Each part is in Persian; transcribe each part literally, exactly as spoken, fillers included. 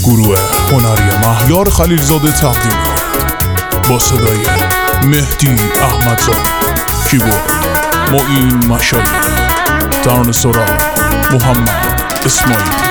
گروه هنری مهیار خلیلزاده تقدیم کند با صدای مهدی احمدزاده، کیبورد معین مشایی، ترانه سرا محمد اسماعیلی.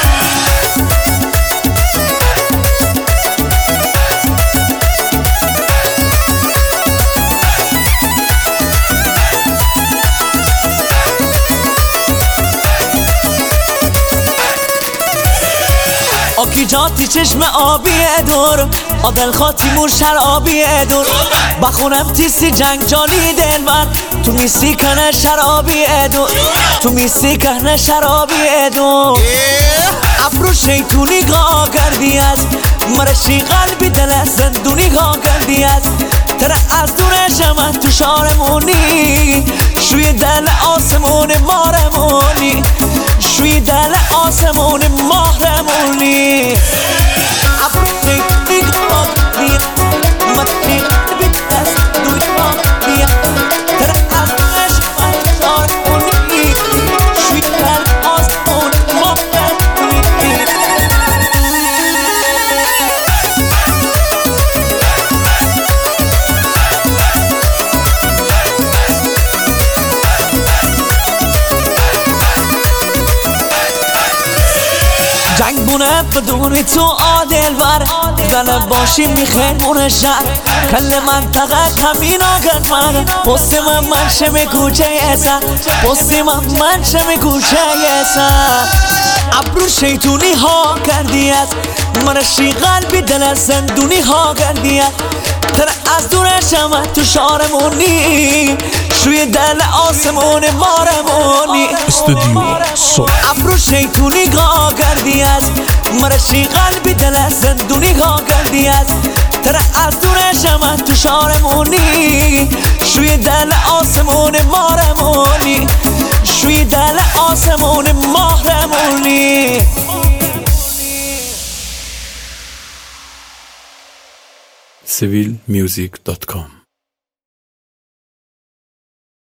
آکی جاتی چشم آبی دور آدل خاطی مور شرابی دور بخونم تیسی جنگ جانی دلبر تو میسی کنه شرابی دور تو میسی کنه شرابی دور ابرو شیطونی گاه کردی از مرشی قلبی دل زندونی گاه کردی از تر از دور شمه تو شارمونی شوی دل آسمون مارمونی شوی دل آسمون مارمونی ابرو شیطونی گاه کردی مرشی قلبی دل زندونی گاه کردی تر از دور شمه تو شارمونی شوی دل آسمون مارمونی. جنگ بونه بدونی تو عادل ور دل باشی میخیمون شهر کل منطقه همین آگد من پستی من منشم کوچه ایسا پستی من منشم کوچه ایسا ابرو شیطونی ها کردی از مرشی قلبی دل زندونی ها کردی از تر از دور شمه تو شارمونی شوی دل آسمون مارمونی استودیو سرا ابرو شیطونی گاه کردی از مرشی قلبی دل زندونی گاه کردی از تر از دور شمه تو شارمونی شوی دل آسمون مارمونی شوی دل آسمون مارمونی. سیویل میوزیک دات کام